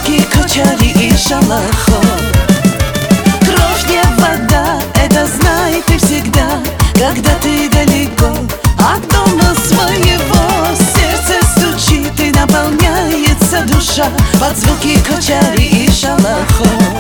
звуки кочари и шалахов. Кровь не вода, это знай ты всегда, когда ты далеко от дома своего. Сердце стучит и наполняется душа под звуки кочари и шалахов.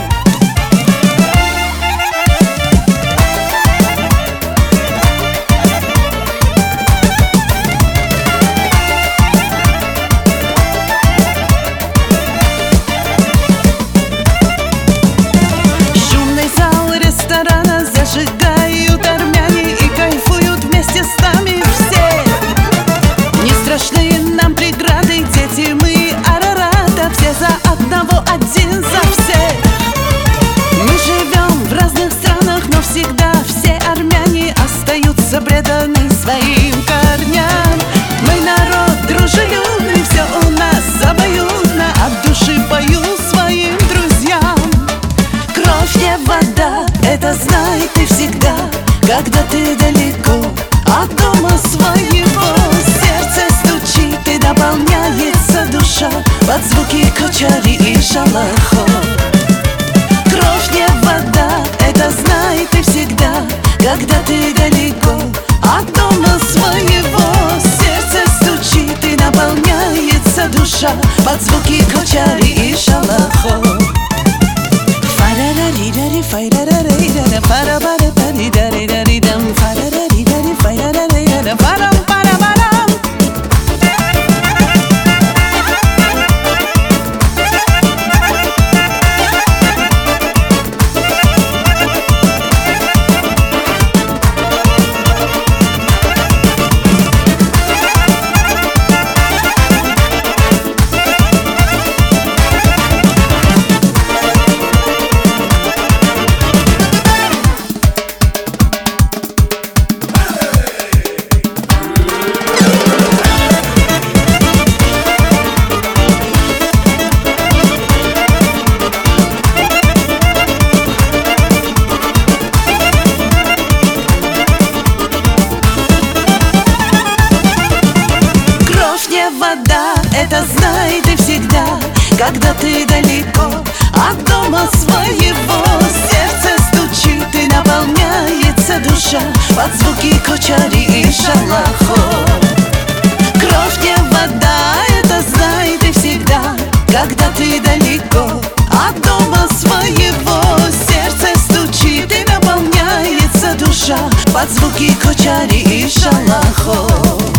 Зажигают армяне и кайфуют вместе с нами все. Не страшны нам преграды, дети мы Арарата, все за одного, один за всех. Мы живем в разных странах, но всегда все армяне остаются преданы своим корням. Мы народ дружелюбный, все у нас обоюдно, от души пою своим друзьям. Кровь не вода, это знай ты всегда, когда ты далеко от дома своего. Сердце стучит и наполняется душа под звуки кочари и шалахов. Кровь не вода, это знай ты всегда, когда ты далеко от дома своего. Сердце стучит и наполняется душа под звуки кочари и шалахов. Вода, это знай ты всегда, когда ты далеко от дома своего. Сердце стучит и наполняется душа под звуки кочари и шалахов. Кровь не вода, это знай ты всегда, когда ты далеко от дома своего. Сердце стучит и наполняется душа под звуки кочари и шалахов.